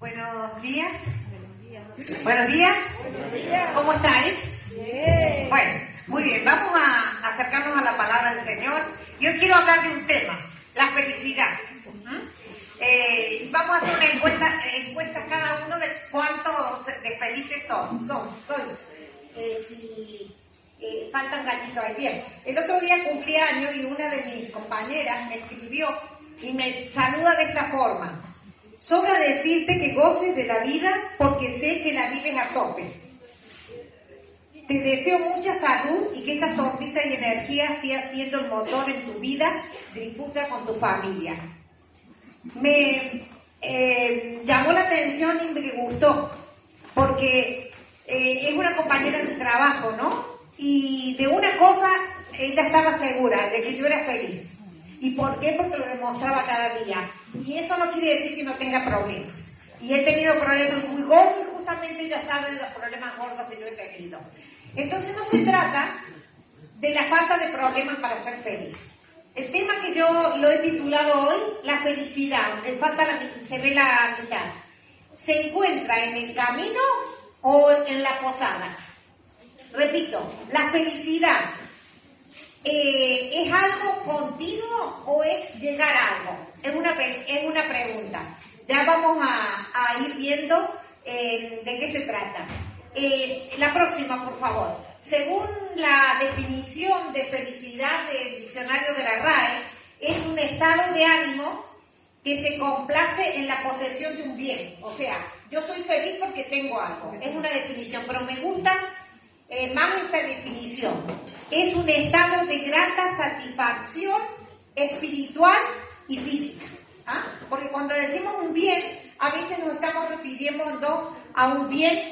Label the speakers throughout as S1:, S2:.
S1: Buenos días. Buenos días. ¿Cómo estáis?
S2: Bien.
S1: Bueno, muy bien. Vamos a acercarnos a la palabra del Señor. Yo quiero hablar de un tema, la felicidad. Vamos a hacer una encuesta cada uno de cuántos de felices sois. Si faltan gallitos ahí. Bien. El otro día cumplí años y una de mis compañeras me escribió y me saluda de esta forma. Sobra decirte que goces de la vida porque sé que la vives a tope. Te deseo mucha salud y que esa sonrisa y energía siga siendo el motor en tu vida. Disfruta con tu familia. Me llamó la atención y me gustó porque es una compañera de trabajo, ¿no? Y de una cosa ella estaba segura, de que yo era feliz. ¿Y por qué? Porque lo demostraba cada día. Y eso no quiere decir que no tenga problemas. Y he tenido problemas muy gordos y justamente ella sabe de los problemas gordos que yo he tenido. Entonces no se trata de la falta de problemas para ser feliz. El tema que yo lo he titulado hoy, la felicidad, aunque se ve la mitad, ¿se encuentra en el camino o en la posada? Repito, la felicidad ¿es algo continuo o es llegar a algo? Es una pregunta. Ya vamos a ir viendo de qué se trata. La próxima, por favor. Según la definición de felicidad del diccionario de la RAE, es un estado de ánimo que se complace en la posesión de un bien. O sea, yo soy feliz porque tengo algo. Es una definición, pero me gusta más esta definición. Es un estado de grata satisfacción espiritual y física. ¿Ah? Porque cuando decimos un bien, a veces nos estamos refiriendo a un bien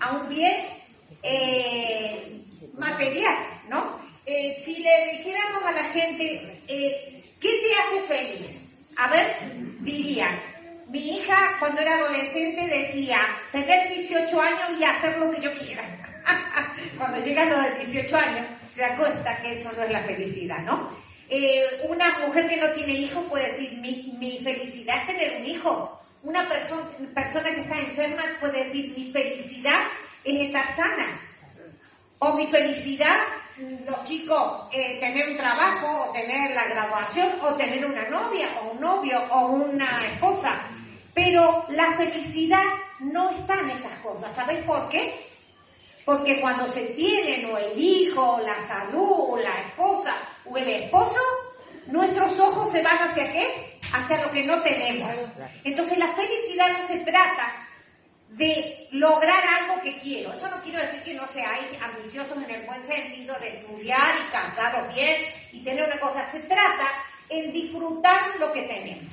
S1: material, ¿no? Si le dijéramos a la gente, ¿qué te hace feliz? A ver, diría, mi hija cuando era adolescente decía, tener 18 años y hacer lo que yo quiera. Cuando llegan los de 18 años, se da cuenta que eso no es la felicidad, ¿no? Una mujer que no tiene hijos puede decir, mi felicidad es tener un hijo. Una persona que está enferma puede decir, mi felicidad es estar sana. O mi felicidad, los chicos, tener un trabajo, o tener la graduación, o tener una novia, o un novio, o una esposa. Pero la felicidad no está en esas cosas. ¿Sabéis por qué? Porque cuando se tienen o el hijo, o la salud, o la esposa, o el esposo, nuestros ojos se van ¿hacia qué? Hacia lo que no tenemos. Entonces la felicidad no se trata de lograr algo que quiero. Eso no quiero decir que no seáis ambiciosos en el buen sentido de estudiar y casaros bien y tener una cosa. Se trata en disfrutar lo que tenemos.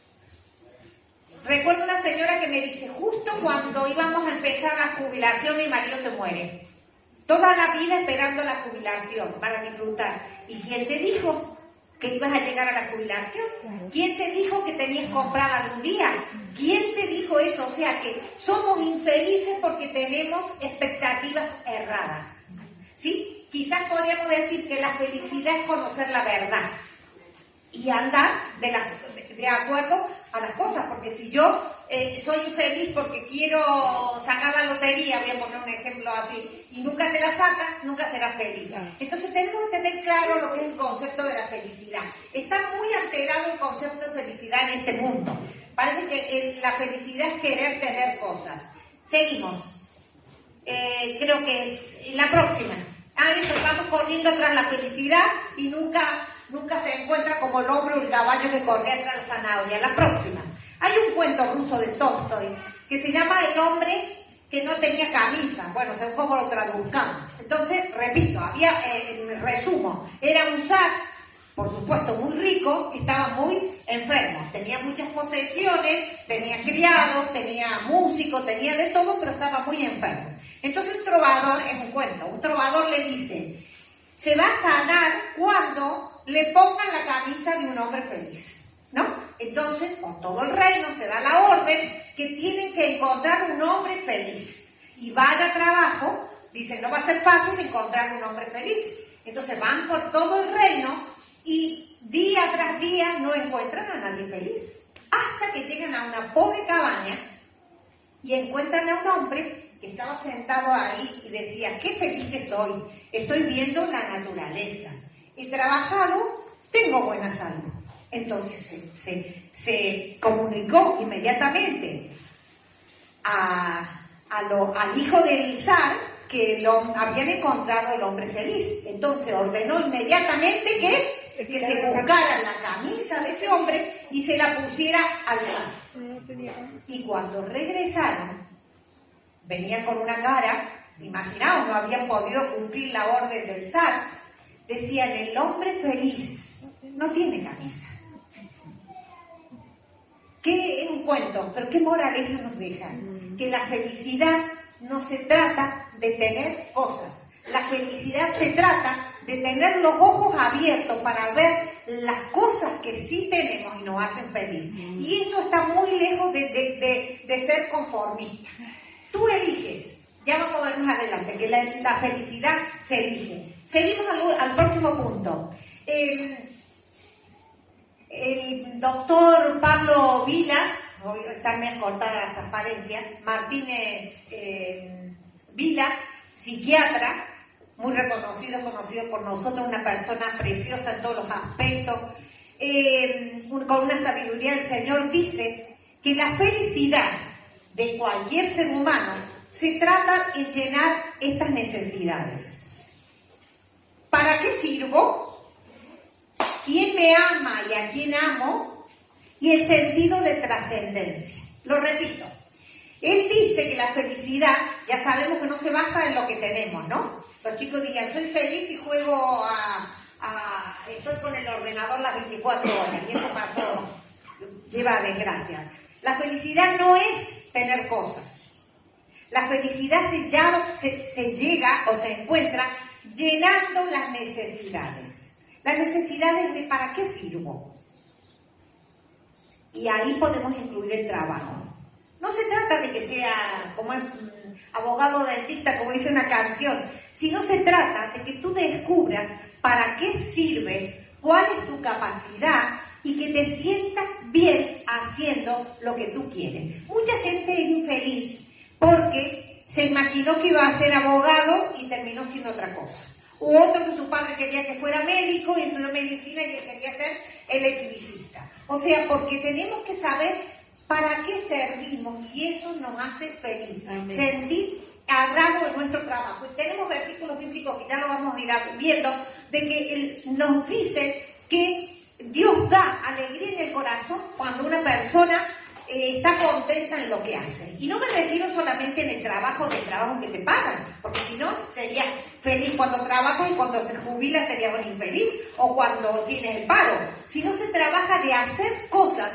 S1: Recuerdo una señora que me dice, justo cuando íbamos a empezar la jubilación, mi marido se muere. Toda la vida esperando la jubilación para disfrutar. ¿Y quién te dijo que ibas a llegar a la jubilación? ¿Quién te dijo que tenías comprada algún día? ¿Quién te dijo eso? O sea que somos infelices porque tenemos expectativas erradas. ¿Sí? Quizás podríamos decir que la felicidad es conocer la verdad y andar de acuerdo a las cosas, porque si yo soy infeliz porque quiero sacar la lotería, voy a poner un ejemplo así, y nunca te la sacas, nunca serás feliz. Entonces tenemos que tener claro lo que es el concepto de la felicidad. Está muy alterado el concepto de felicidad en este mundo. Parece que la felicidad es querer tener cosas. Seguimos. Creo que es la próxima. Eso, vamos corriendo tras la felicidad y nunca se encuentra como el hombre o el caballo que corría tras la zanahoria. La próxima. Hay un cuento ruso de Tolstoy que se llama El hombre que no tenía camisa. Bueno, según cómo lo traduzcamos. Entonces, repito, resumo, era un zar, por supuesto muy rico, que estaba muy enfermo. Tenía muchas posesiones, tenía criados, tenía músicos, tenía de todo, pero estaba muy enfermo. Entonces un trovador, es un cuento, un trovador le dice, se va a sanar cuando le pongan la camisa de un hombre feliz, ¿no? Entonces, por todo el reino se da la orden que tienen que encontrar un hombre feliz. Y van a trabajo, dicen, no va a ser fácil encontrar un hombre feliz. Entonces van por todo el reino y día tras día no encuentran a nadie feliz. Hasta que llegan a una pobre cabaña y encuentran a un hombre que estaba sentado ahí y decía, qué feliz que soy, estoy viendo la naturaleza, he trabajado, tengo buena salud. Entonces se comunicó inmediatamente al hijo del zar que habían encontrado el hombre feliz. Entonces ordenó inmediatamente que se buscara la camisa de ese hombre y se la pusiera al zar. Y cuando regresaron, venían con una cara, imaginaos, no habían podido cumplir la orden del zar, decían, el hombre feliz no tiene camisa. ¿Qué encuentro? Pero qué moraleja nos dejan. Que la felicidad no se trata de tener cosas. La felicidad se trata de tener los ojos abiertos para ver las cosas que sí tenemos y nos hacen feliz. Y eso está muy lejos de ser conformista. Tú eliges. Ya vamos a ver más adelante que la felicidad se elige. Seguimos al próximo punto. El doctor Pablo Vila, hoy está bien cortada la transparencia, Martínez Vila, psiquiatra, muy conocido por nosotros, una persona preciosa en todos los aspectos, con una sabiduría del Señor, dice que la felicidad de cualquier ser humano se trata en llenar estas necesidades. ¿Para qué sirvo? ¿Quién me ama y a quién amo? Y el sentido de trascendencia. Lo repito. Él dice que la felicidad, ya sabemos que no se basa en lo que tenemos, ¿no? Los chicos dirían, soy feliz y juego estoy con el ordenador las 24 horas. Y eso pasó, lleva desgracia. La felicidad no es tener cosas. La felicidad se llega o se encuentra llenando las necesidades. Las necesidades de ¿para qué sirvo? Y ahí podemos incluir el trabajo. No se trata de que sea como abogado o dentista, como dice una canción, sino se trata de que tú descubras para qué sirves, cuál es tu capacidad y que te sientas bien haciendo lo que tú quieres. Mucha gente es infeliz porque se imaginó que iba a ser abogado y terminó siendo otra cosa. U otro que su padre quería que fuera médico y estudió medicina y él quería ser electricista. O sea, porque tenemos que saber para qué servimos y eso nos hace feliz. Amén. Sentir agrado en nuestro trabajo. Y tenemos versículos bíblicos que ya lo vamos a ir viendo, de que nos dice que Dios da alegría en el corazón cuando una persona está contenta en lo que hace. Y no me refiero solamente en el trabajo que te pagan, porque si no sería feliz cuando trabajas y cuando te jubilas sería un infeliz, o cuando tienes el paro. Sino se trabaja de hacer cosas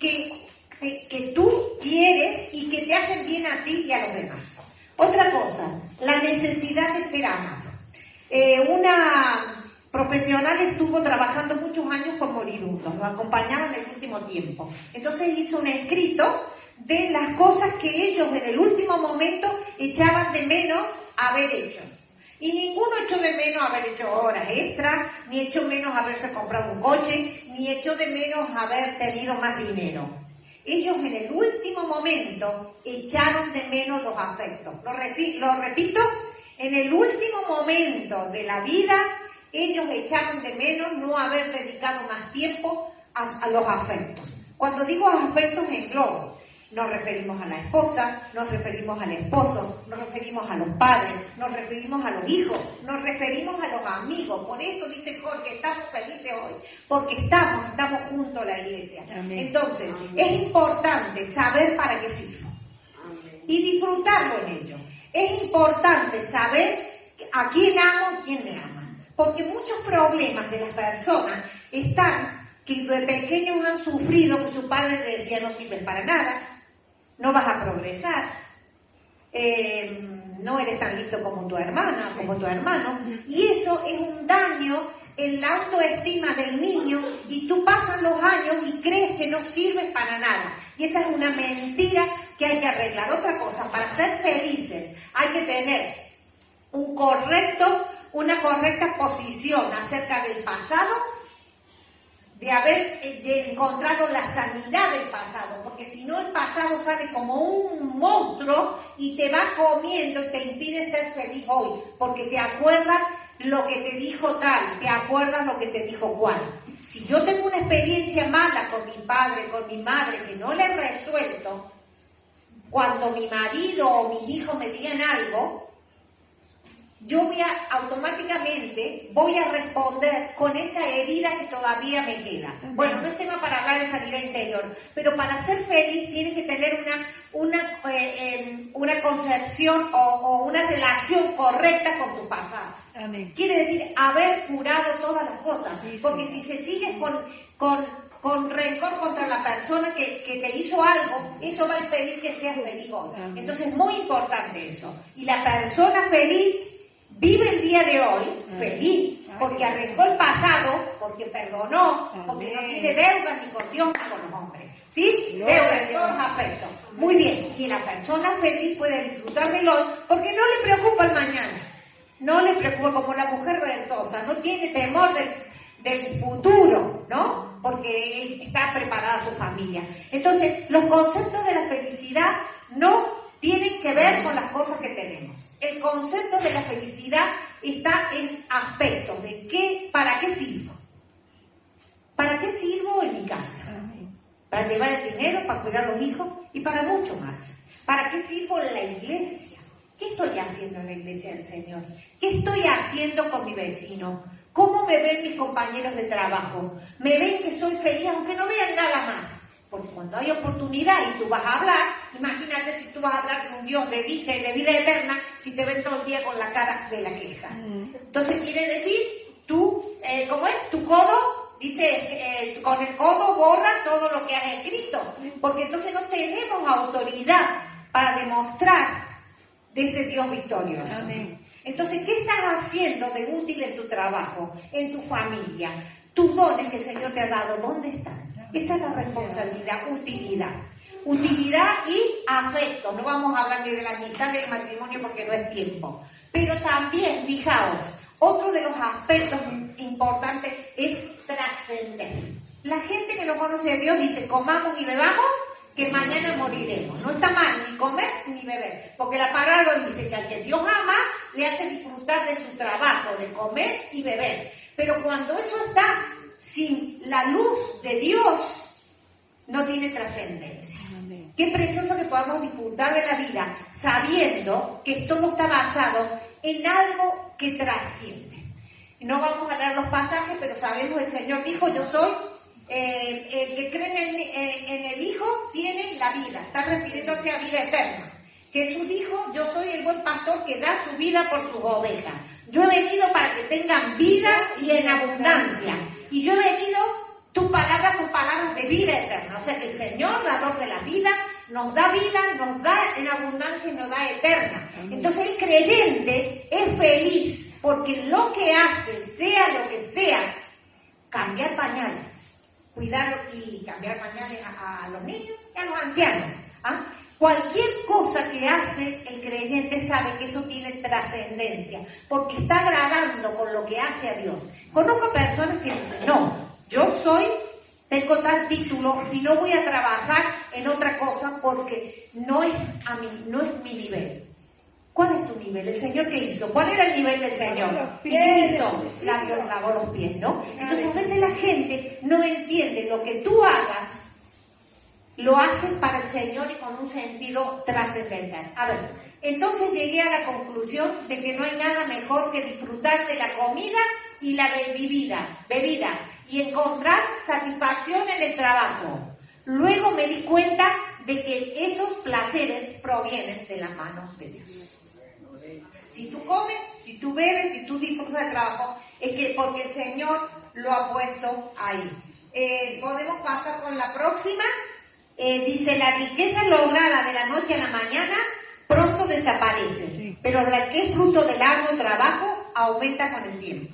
S1: que tú quieres y que te hacen bien a ti y a los demás. Otra cosa, la necesidad de ser amado. Una profesional estuvo trabajando muchos años con moribundos, lo acompañaba en el último tiempo. Entonces hizo un escrito de las cosas que ellos en el último momento echaban de menos haber hecho. Y ninguno echó de menos haber hecho horas extras, ni echó menos haberse comprado un coche, ni echó de menos haber tenido más dinero. Ellos en el último momento echaron de menos los afectos. Lo repito, en el último momento de la vida, ellos echaron de menos no haber dedicado más tiempo a los afectos. Cuando digo afectos englobo, nos referimos a la esposa, nos referimos al esposo, nos referimos a los padres, nos referimos a los hijos, nos referimos a los amigos. Por eso dice Jorge, estamos felices hoy, porque estamos juntos a la iglesia. Amén. Entonces, amén, es importante saber para qué sirvo y disfrutarlo en ello. Es importante saber a quién amo, quién me ama. Porque muchos problemas de las personas están que de pequeños han sufrido que su padre le decía no sirves para nada, no vas a progresar, no eres tan listo como tu hermana, como tu hermano, y eso es un daño en la autoestima del niño y tú pasas los años y crees que no sirves para nada. Y esa es una mentira que hay que arreglar. Otra cosa, para ser felices hay que tener una correcta posición acerca del pasado, de haber encontrado la sanidad del pasado, porque si no el pasado sale como un monstruo y te va comiendo y te impide ser feliz hoy, porque te acuerdas lo que te dijo tal, te acuerdas lo que te dijo cual. Si yo tengo una experiencia mala con mi padre, con mi madre, que no le he resuelto, cuando mi marido o mis hijos me digan algo, yo automáticamente voy a responder con esa herida que todavía me queda. Bueno, no es tema para hablar de sanidad interior, pero para ser feliz tienes que tener una concepción o una relación correcta con tu pasado.
S2: Amén.
S1: Quiere decir haber curado todas las cosas, porque si se sigue con rencor contra la persona que te hizo algo, eso va a impedir que seas feliz hoy. Entonces es muy importante eso. Y la persona feliz vive el día de hoy feliz, porque arregló el pasado, porque perdonó, porque no tiene deudas ni con Dios ni con los hombres. ¿Sí? Deudas en todos los aspectos. Muy bien. Y la persona feliz puede disfrutar del hoy, porque no le preocupa el mañana. No le preocupa, como la mujer verdosa, no tiene temor del futuro, ¿no? Porque está preparada su familia. Entonces, los conceptos de la felicidad no tienen que ver con las cosas que tenemos. El concepto de la felicidad está en aspectos de ¿para qué sirvo? ¿Para qué sirvo en mi casa? Para llevar el dinero, para cuidar a los hijos y para mucho más. ¿Para qué sirvo en la iglesia? ¿Qué estoy haciendo en la iglesia del Señor? ¿Qué estoy haciendo con mi vecino? ¿Cómo me ven mis compañeros de trabajo? ¿Me ven que soy feliz aunque no vean nada más? Porque cuando hay oportunidad y tú vas a hablar, imagínate si tú vas a hablar de un Dios de dicha y de vida eterna, si te ven todo el día con la cara de la queja. Entonces quiere decir, tú, ¿cómo es? Tu codo, dice, con el codo borra todo lo que has escrito. Porque entonces no tenemos autoridad para demostrar de ese Dios victorioso.
S2: Amén.
S1: Entonces, ¿qué estás haciendo de útil en tu trabajo, en tu familia? Tus dones que el Señor te ha dado, ¿dónde están? Esa es la responsabilidad, utilidad. Utilidad y afecto. No vamos a hablar ni de la amistad del matrimonio porque no es tiempo. Pero también, fijaos, otro de los aspectos importantes es trascender. La gente que no conoce a Dios dice, comamos y bebamos, que mañana moriremos. No está mal ni comer ni beber, porque la palabra dice que al que Dios ama, le hace disfrutar de su trabajo, de comer y beber. Pero cuando eso está sin la luz de Dios, no tiene trascendencia. Qué precioso que podamos disfrutar de la vida sabiendo que todo está basado en algo que trasciende. No vamos a leer los pasajes, pero sabemos el Señor dijo, yo soy, el que cree en el Hijo tiene la vida. Está refiriéndose a vida eterna. Jesús dijo, yo soy el buen pastor que da su vida por sus ovejas. Yo he venido para que tengan vida y en abundancia. Y yo he venido, tus palabras son palabras de vida eterna. O sea que el Señor, dador de la vida, nos da en abundancia y nos da eterna. Entonces el creyente es feliz porque lo que hace, sea lo que sea, cambiar pañales, cuidar y cambiar pañales a los niños y a los ancianos. Cualquier cosa que hace el creyente sabe que eso tiene trascendencia, porque está agradando con lo que hace a Dios. Conozco personas que dicen, no, tengo tal título y no voy a trabajar en otra cosa porque no es mi nivel. ¿Cuál es tu nivel? ¿El Señor qué hizo? ¿Cuál era el nivel del Señor? ¿Y qué hizo? Lavó los pies, ¿no? Entonces a veces la gente no entiende lo que tú hagas, lo haces para el Señor y con un sentido trascendental. A ver, entonces llegué a la conclusión de que no hay nada mejor que disfrutar de la comida y la bebida y encontrar satisfacción en el trabajo. Luego me di cuenta de que esos placeres provienen de las manos de Dios. Si tú comes, si tú bebes, si tú disfrutas del trabajo, es que porque el Señor lo ha puesto ahí. Podemos pasar con la próxima. Dice, la riqueza lograda de la noche a la mañana pronto desaparece, pero la que es fruto del arduo trabajo aumenta con el tiempo.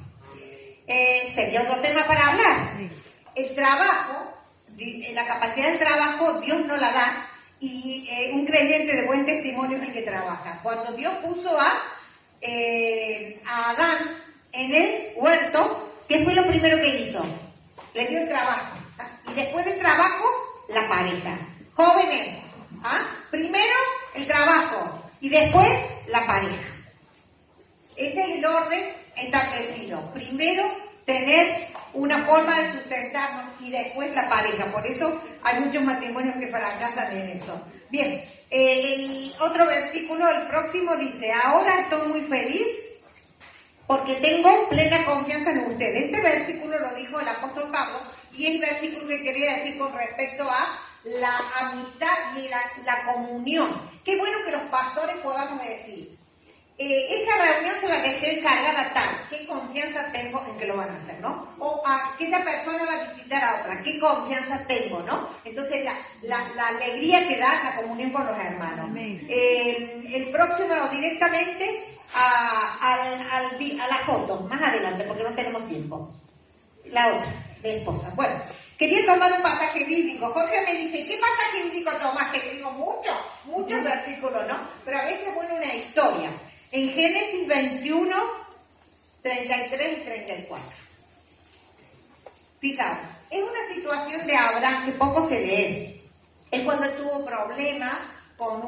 S1: Sería otro tema para hablar. El trabajo, la capacidad del trabajo, Dios no la da, y un creyente de buen testimonio es el que trabaja. Cuando Dios puso a Adán en el huerto, ¿qué fue lo primero que hizo? le dio el trabajo. Y después del trabajo, la pareja. Jóvenes, primero el trabajo y después la pareja. Ese es el orden establecido. Primero tener una forma de sustentarnos y después la pareja. Por eso hay muchos matrimonios que fracasan en eso. Bien, el otro versículo, el próximo, dice: ahora estoy muy feliz porque tengo plena confianza en ustedes. Este versículo lo dijo el apóstol Pablo y es el versículo que quería decir con respecto a la amistad y la comunión. Qué bueno que los pastores podamos decir: esa reunión se la dejé encargada tal, qué confianza tengo en que lo van a hacer, ¿no? O a que esa persona va a visitar a otra, qué confianza tengo, ¿no? Entonces la alegría que da la comunión con los hermanos. El próximo directamente a la foto, más adelante, porque no tenemos tiempo. La otra, de esposa. Bueno, quería tomar un pasaje bíblico. Jorge me dice: ¿qué pasaje bíblico tomas? Que digo muchos versículos, ¿no? Pero a veces, bueno, una historia. En Génesis 21, 33 y 34. Fijaos, es una situación de Abraham que poco se lee. Es cuando él tuvo problemas por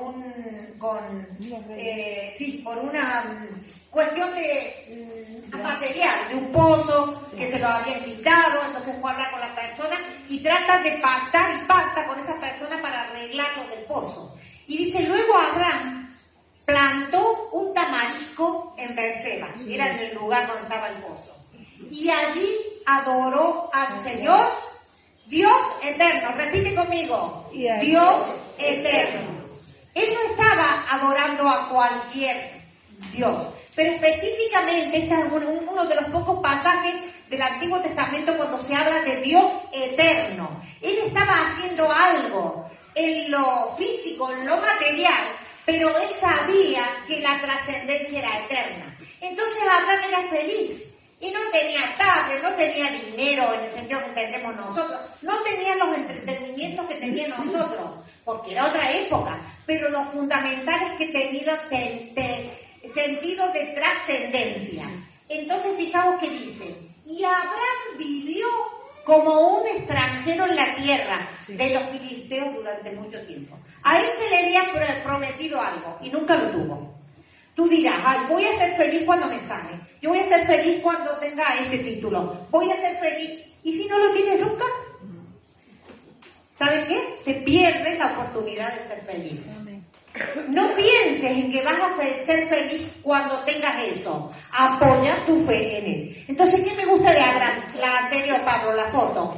S1: una cuestión de material, de un pozo que se lo habían quitado. Entonces fue a hablar con la persona y trata de pacta con esa persona para arreglar lo del pozo. Y dice: luego Abraham plantó un tamarisco en Berseba, era en el lugar donde estaba el pozo, y allí adoró al Señor, Dios eterno. Repite conmigo: Dios eterno. Él no estaba adorando a cualquier Dios, pero específicamente este es uno de los pocos pasajes del Antiguo Testamento cuando se habla de Dios eterno. Él estaba haciendo algo en lo físico, en lo material, pero él sabía que la trascendencia era eterna. Entonces Abraham era feliz y no tenía tablet, no tenía dinero en el sentido que entendemos nosotros, no tenía los entretenimientos que teníamos nosotros, porque era otra época, pero lo fundamental es que tenía sentido de trascendencia. Entonces fijaos que dice: y Abraham vivió como un extranjero en la tierra de los filisteos durante mucho tiempo. A él se le había prometido algo y nunca lo tuvo. Tú dirás: ay, voy a ser feliz cuando me sane, yo voy a ser feliz cuando tenga este título, voy a ser feliz. ¿Y si no lo tienes nunca? ¿Sabes qué? Te pierdes la oportunidad de ser feliz. No pienses en que vas a ser feliz cuando tengas eso. Apoya tu fe en él. Entonces, ¿qué me gusta de Abraham? La anterior, Pablo, la foto.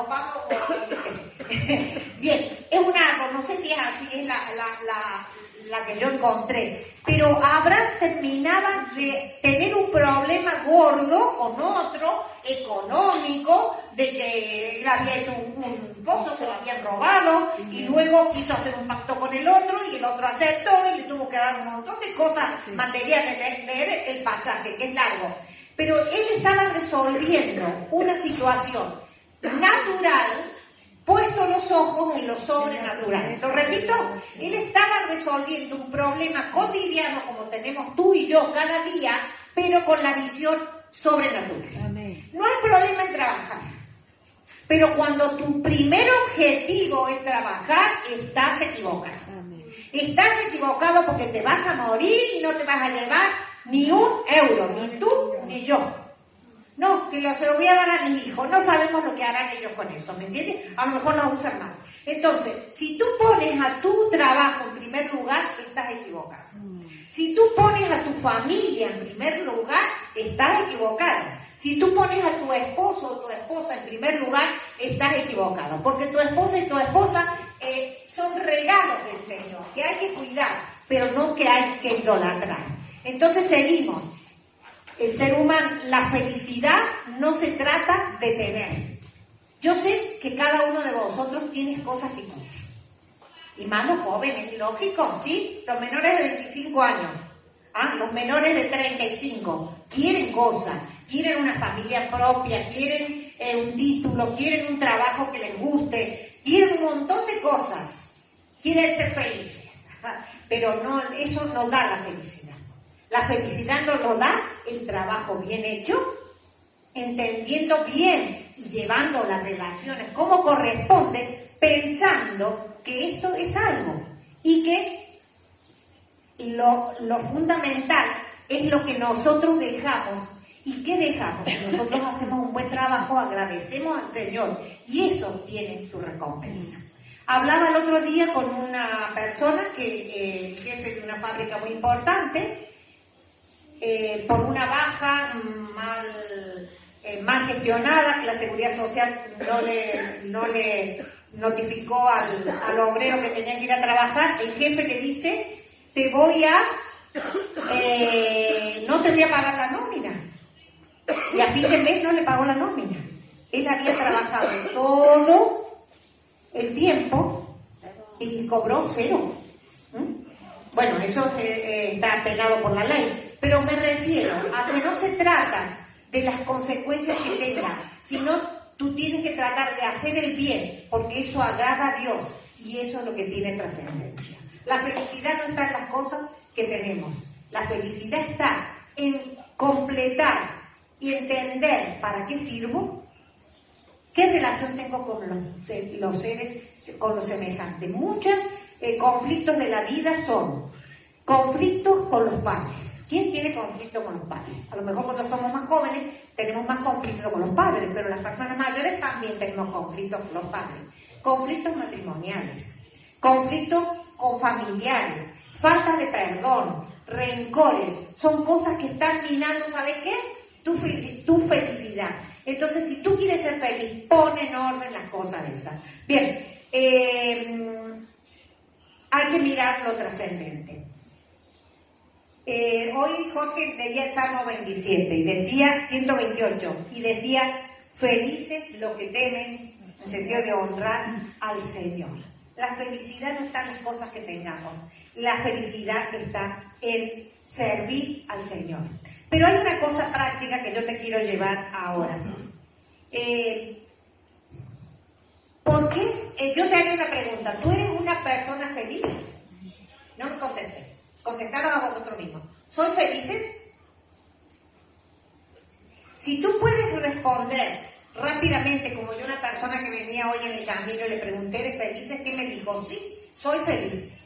S1: Bien, es un árbol, no sé si es así, es la que yo encontré. Pero Abraham terminaba de tener un problema gordo con otro, económico, de que él había hecho un pozo, se lo habían robado, y luego quiso hacer un pacto con el otro, y el otro aceptó, y le tuvo que dar un montón de cosas materiales. Leer el pasaje, que es largo. Pero él estaba resolviendo una situación natural, puesto los ojos en lo sobrenatural. Lo repito, él estaba resolviendo un problema cotidiano como tenemos tú y yo cada día, pero con la visión sobrenatural. Amén. No hay problema en trabajar, pero cuando tu primer objetivo es trabajar, estás equivocado. Amén. Estás equivocado porque te vas a morir y no te vas a llevar ni un euro, ni tú ni yo. No, que se lo voy a dar a mis hijos. No sabemos lo que harán ellos con eso, ¿me entiendes? A lo mejor lo usan mal. Entonces, si tú pones a tu trabajo en primer lugar, estás equivocado. Si tú pones a tu familia en primer lugar, estás equivocado. Si tú pones a tu esposo o tu esposa en primer lugar, estás equivocado. Porque tu esposo y tu esposa son regalos del Señor, que hay que cuidar, pero no que hay que idolatrar. Entonces seguimos. El ser humano, la felicidad no se trata de tener. Yo sé que cada uno de vosotros tiene cosas que quiere. Y más los jóvenes, lógico, ¿sí? Los menores de 25 años, los menores de 35, quieren cosas, quieren una familia propia, quieren un título, quieren un trabajo que les guste, quieren un montón de cosas, quieren ser felices. Pero no, eso no da la felicidad. La felicidad nos lo da el trabajo bien hecho, entendiendo bien y llevando las relaciones como corresponde, pensando que esto es algo y que lo fundamental es lo que nosotros dejamos. ¿Y qué dejamos? Si nosotros hacemos un buen trabajo, agradecemos al Señor y eso tiene su recompensa. Hablaba el otro día con una persona que el jefe de una fábrica muy importante, por una baja mal gestionada, que la Seguridad Social no le notificó al obrero que tenía que ir a trabajar, el jefe le dice, no te voy a pagar la nómina. Y a fin de mes no le pagó la nómina. Él había trabajado todo el tiempo y cobró 0. Bueno, eso está penado por la ley. Pero me refiero a que no se trata de las consecuencias que tenga, sino tú tienes que tratar de hacer el bien, porque eso agrada a Dios y eso es lo que tiene trascendencia. La felicidad no está en las cosas que tenemos. La felicidad está en completar y entender para qué sirvo, qué relación tengo con los seres, con los semejantes. Muchos conflictos de la vida son conflictos con los padres. ¿Quién tiene conflicto con los padres? A lo mejor cuando somos más jóvenes tenemos más conflicto con los padres, pero las personas mayores también tenemos conflictos con los padres. Conflictos matrimoniales, conflictos con familiares, falta de perdón, rencores, son cosas que están minando, ¿sabes qué? Tu felicidad. Entonces, si tú quieres ser feliz, pon en orden las cosas esas. Bien, hay que mirar lo trascendente. Hoy Jorge leía el Salmo 27 y decía 128 y decía, felices los que temen, en sentido de honrar al Señor. La felicidad no está en las cosas que tengamos, la felicidad está en servir al Señor. Pero hay una cosa práctica que yo te quiero llevar ahora. ¿Por qué? Yo te haré una pregunta. ¿Tú eres una persona feliz? No me contestes. Contestaron a vosotros mismos. ¿Soy felices? Si tú puedes responder rápidamente, como yo, una persona que venía hoy en el camino y le pregunté, ¿eres felices? ¿Qué me dijo? Sí, soy feliz.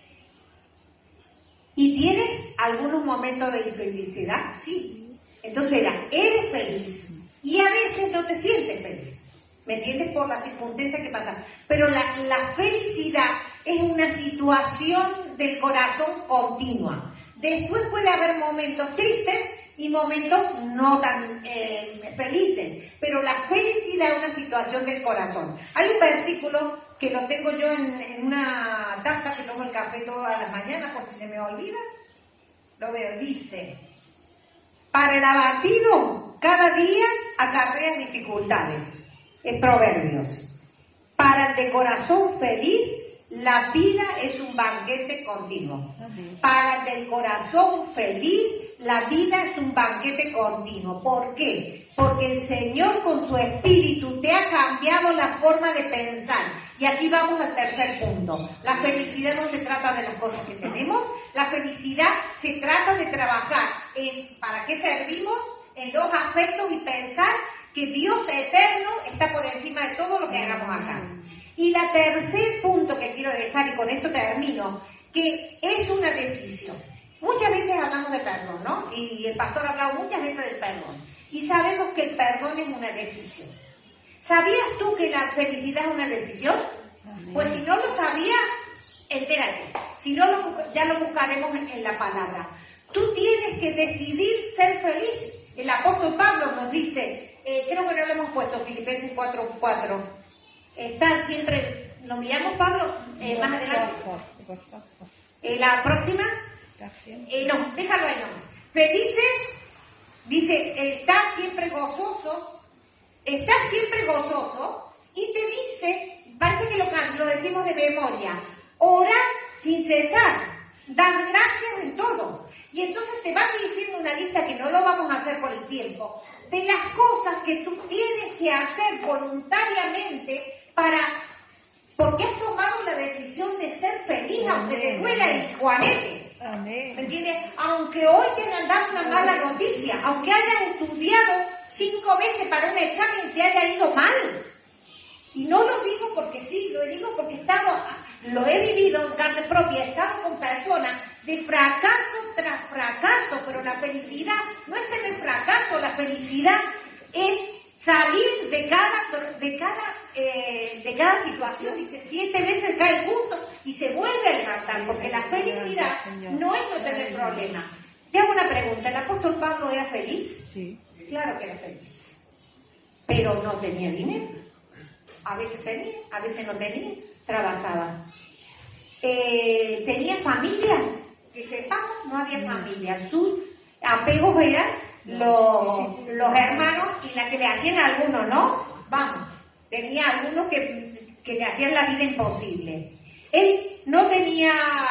S1: ¿Y tienes algunos momentos de infelicidad? Sí. Entonces eres feliz y a veces no te sientes feliz. ¿Me entiendes? Por las circunstancias que pasan. Pero la felicidad es una situación del corazón continua. Después puede haber momentos tristes y momentos no tan felices. Pero la felicidad es una situación del corazón. Hay un versículo que lo tengo yo en una taza que tomo el café todas las mañanas, por si se me olvida. Lo veo, dice, para el abatido cada día acarrea dificultades. En Proverbios. Para el de corazón feliz, la vida es un banquete continuo. Para el del corazón feliz, la vida es un banquete continuo. ¿Por qué? Porque el Señor con su espíritu te ha cambiado la forma de pensar. Y aquí vamos al tercer punto. La felicidad no se trata de las cosas que tenemos. La felicidad se trata de trabajar en para qué servimos, en los afectos y pensar que Dios eterno está por encima de todo lo que hagamos acá. Y la tercer punto que quiero dejar, y con esto termino, que es una decisión. Muchas veces hablamos de perdón, ¿no? Y el pastor ha hablado muchas veces del perdón. Y sabemos que el perdón es una decisión. ¿Sabías tú que la felicidad es una decisión? Pues si no lo sabías, entérate. Si no, ya lo buscaremos en la palabra. Tú tienes que decidir ser feliz. El apóstol Pablo nos dice, creo que no lo hemos puesto, Filipenses 4:4. Está siempre, ¿lo miramos, Pablo? Más adelante. La próxima. No, déjalo ahí nomás. Felices, dice, está siempre gozoso y te dice, parece que lo decimos de memoria, orar sin cesar, dar gracias en todo. Y entonces te van diciendo una lista que no lo vamos a hacer por el tiempo, de las cosas que tú tienes que hacer voluntariamente porque has tomado la decisión de ser feliz, aunque te duela el juanete. Amén. ¿Me entiendes? Aunque hoy te hayan dado una mala noticia, aunque hayas estudiado 5 veces para un examen te haya ido mal. Y no lo digo porque sí, lo digo porque lo he vivido en carne propia, he estado con personas de fracaso tras fracaso, pero la felicidad no es tener fracaso, la felicidad es salir de cada situación. Dice, 7 veces cae justo y se vuelve a levantar, porque la felicidad no es no tener problemas. Te hago una pregunta, ¿el apóstol Pablo era feliz?
S2: Sí.
S1: Claro que era feliz, pero no tenía dinero. A veces tenía, a veces no tenía, trabajaba. ¿Tenía familia? Que sepamos, no había familia. Sus apegos eran los hermanos y la que le hacían a algunos, ¿no? Vamos, tenía algunos que le hacían la vida imposible. Él no tenía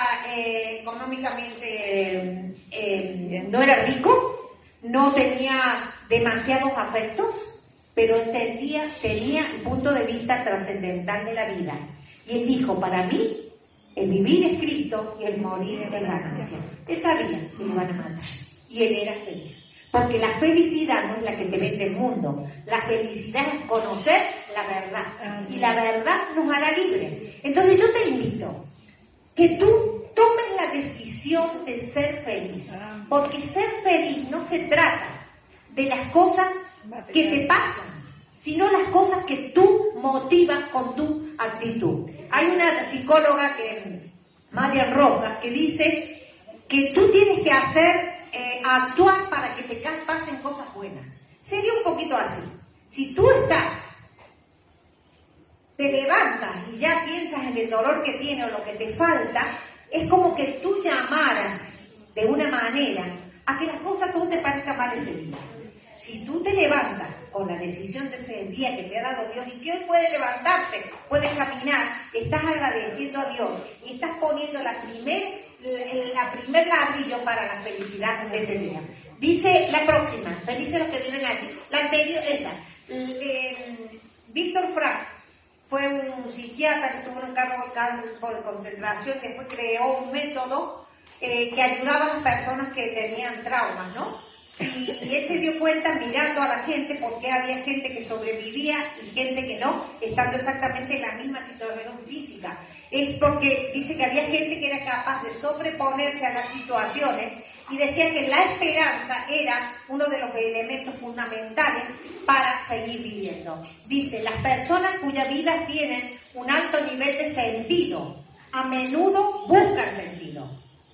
S1: económicamente, no era rico, no tenía demasiados afectos, pero tenía el punto de vista trascendental de la vida. Y él dijo, para mí, el vivir es Cristo y el morir es ganancia. Él sabía que lo iban a matar. Y él era feliz. Porque la felicidad no es la que te vende el mundo. La felicidad es conocer la verdad. Y la verdad nos hará libre. Entonces yo te invito que tú tomes la decisión de ser feliz. Porque ser feliz no se trata de las cosas que te pasan, sino las cosas que tú motivas con tu actitud. Hay una psicóloga, María Rojas, que dice que tú tienes que actuar para que te pasen cosas buenas. Sería un poquito así. Si tú te levantas y ya piensas en el dolor que tiene o lo que te falta, es como que tú llamaras de una manera a que las cosas todo te parezcan mal ese día. Si tú te levantas con la decisión de ese día que te ha dado Dios y que hoy puedes levantarte, puedes caminar, estás agradeciendo a Dios y estás poniendo la primer ladrillo para la felicidad de ese día. Dice la próxima, felices los que viven así. La anterior, esa. Víctor Frank fue un psiquiatra que estuvo en un campo de concentración, que después creó un método que ayudaba a las personas que tenían traumas, ¿no? Y él se dio cuenta mirando a la gente porque había gente que sobrevivía y gente que no, estando exactamente en la misma situación física. Es porque dice que había gente que era capaz de sobreponerse a las situaciones y decía que la esperanza era uno de los elementos fundamentales para seguir viviendo. Dice, las personas cuya vida tienen un alto nivel de sentido, a menudo buscan sentido.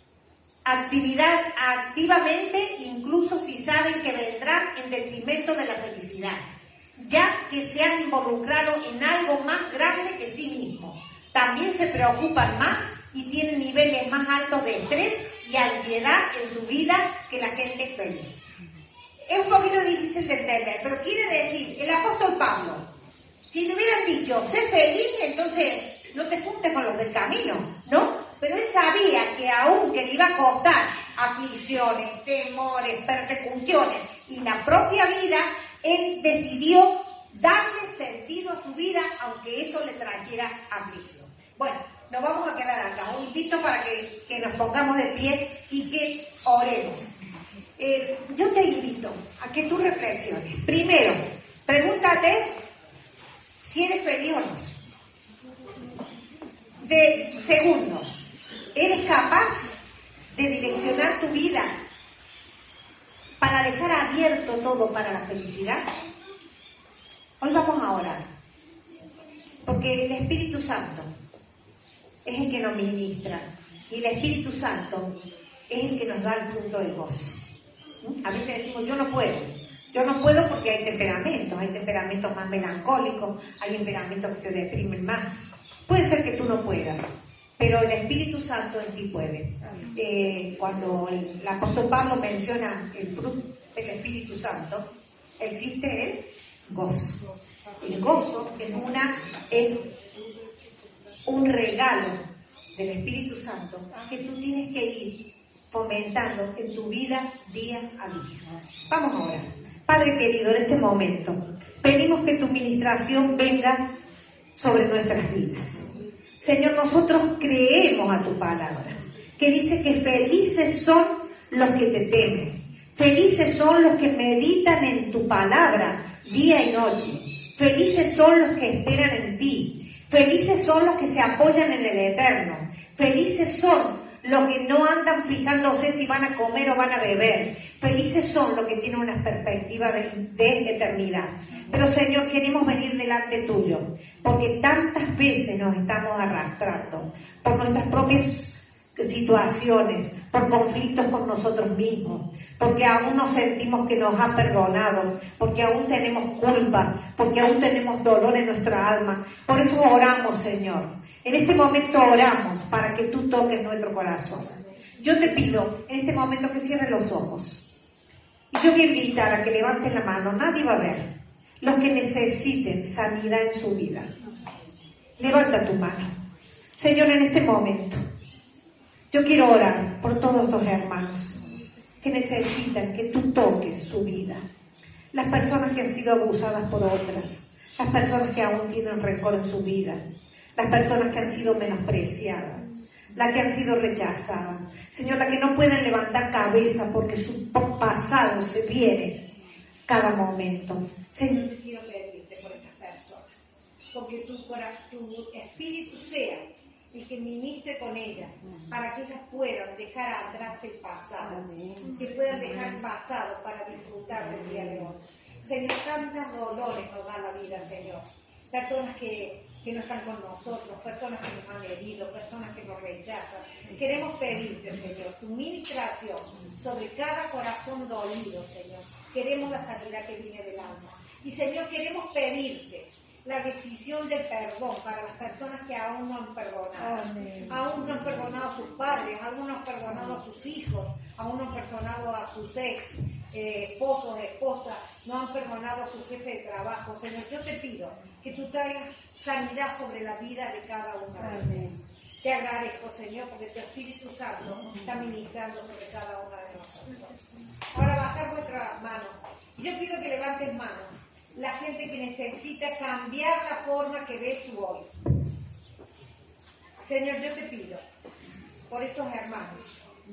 S1: Activamente, incluso si saben que vendrán en detrimento de la felicidad, ya que se han involucrado en algo más grande que sí mismos. También se preocupan más y tienen niveles más altos de estrés y ansiedad en su vida que la gente feliz. Es un poquito difícil de entender, pero quiere decir, el apóstol Pablo, si le hubieran dicho, sé feliz, entonces no te juntes con los del camino, ¿no? Pero él sabía que aunque le iba a costar aflicciones, temores, persecuciones y la propia vida, él decidió darle sentido a su vida, aunque eso le trajera aflicción. Bueno, nos vamos a quedar acá. Os invito para que nos pongamos de pie y que oremos. Yo te invito a que tú reflexiones. Primero, pregúntate si eres feliz o no. Segundo, ¿eres capaz de direccionar tu vida para dejar abierto todo para la felicidad? Hoy vamos a orar, porque el Espíritu Santo es el que nos ministra y el Espíritu Santo es el que nos da el fruto del gozo. A veces decimos, yo no puedo porque hay temperamentos más melancólicos, hay temperamentos que se deprimen más. Puede ser que tú no puedas, pero el Espíritu Santo en ti puede. Cuando el apóstol Pablo menciona el fruto del Espíritu Santo, existe el gozo. El gozo es un regalo del Espíritu Santo que tú tienes que ir fomentando en tu vida día a día. Vamos a orar. Padre querido, en este momento pedimos que tu ministración venga sobre nuestras vidas. Señor, nosotros creemos a tu palabra, que dice que felices son los que te temen, Felices son los que meditan en tu palabra día y noche. Felices son los que esperan en ti. Felices son los que se apoyan en el Eterno. Felices son los que no andan fijándose si van a comer o van a beber. Felices son los que tienen una perspectiva de eternidad. Pero Señor, queremos venir delante tuyo, porque tantas veces nos estamos arrastrando por nuestras propias situaciones, por conflictos con nosotros mismos, porque aún nos sentimos que nos ha perdonado, porque aún tenemos culpa, porque aún tenemos dolor en nuestra alma. Por eso oramos, Señor. En este momento oramos para que tú toques nuestro corazón. Yo te pido en este momento que cierres los ojos. Y yo voy a invitar a que levanten la mano. Nadie va a ver. Los que necesiten sanidad en su vida. Levanta tu mano. Señor, en este momento, yo quiero orar por todos estos hermanos que necesitan que tú toques su vida. Las personas que han sido abusadas por otras, las personas que aún tienen rencor en su vida, las personas que han sido menospreciadas, las que han sido rechazadas. Señor, las que no pueden levantar cabeza porque su pasado se viene cada momento. Señor,
S2: yo quiero pedirte por estas personas, porque tu espíritu sea el que ministre con ellas, para que ellas puedan dejar atrás el pasado, que puedan dejar el pasado para disfrutar del día de hoy. Señor, tantos dolores nos da la vida, Señor. Personas que no están con nosotros, personas que nos han herido, personas que nos rechazan. Queremos pedirte, Señor, tu ministración sobre cada corazón dolido, Señor. Queremos la sanidad que viene del alma. Y, Señor, queremos pedirte la decisión del perdón para las personas que aún no han perdonado. Amén. Aún no han perdonado a sus padres, aún no han perdonado a sus hijos, aún no han perdonado a sus esposos, esposas, no han perdonado a su jefe de trabajo. Señor, yo te pido que tú traigas sanidad sobre la vida de cada uno de ellos. Te agradezco, Señor, porque tu Espíritu Santo está ministrando sobre cada una de nosotros. Ahora bajar vuestras manos. Yo pido que levantes manos. La gente que necesita cambiar la forma que ve su hoy. Señor, yo te pido por estos hermanos.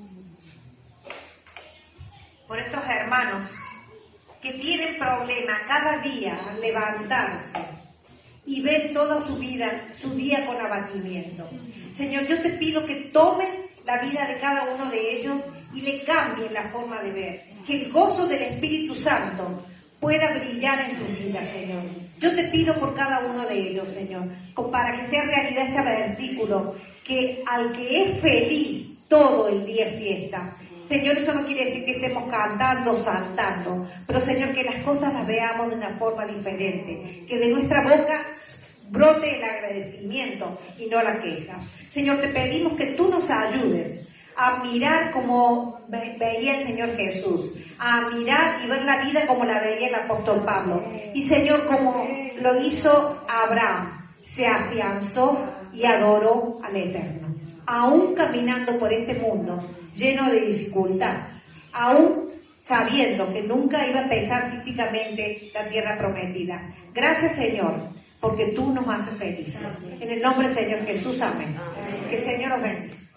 S1: Por estos hermanos que tienen problemas cada día al levantarse y ven toda su vida, su día con abatimiento. Señor, yo te pido que tomen la vida de cada uno de ellos y le cambien la forma de ver. Que el gozo del Espíritu Santo pueda brillar en tu vida, Señor. Yo te pido por cada uno de ellos, Señor, para que sea realidad este versículo, que al que es feliz todo el día es fiesta. Señor, eso no quiere decir que estemos cantando, saltando, pero Señor, que las cosas las veamos de una forma diferente, que de nuestra boca brote el agradecimiento y no la queja. Señor, te pedimos que tú nos ayudes a mirar como veía el Señor Jesús, a mirar y ver la vida como la veía el apóstol Pablo. Y Señor, como lo hizo Abraham, se afianzó y adoró al Eterno, aún caminando por este mundo lleno de dificultad, aún sabiendo que nunca iba a pesar físicamente la tierra prometida. Gracias, Señor, porque tú nos haces felices. En el nombre del Señor Jesús, amén. Que el Señor os bendiga.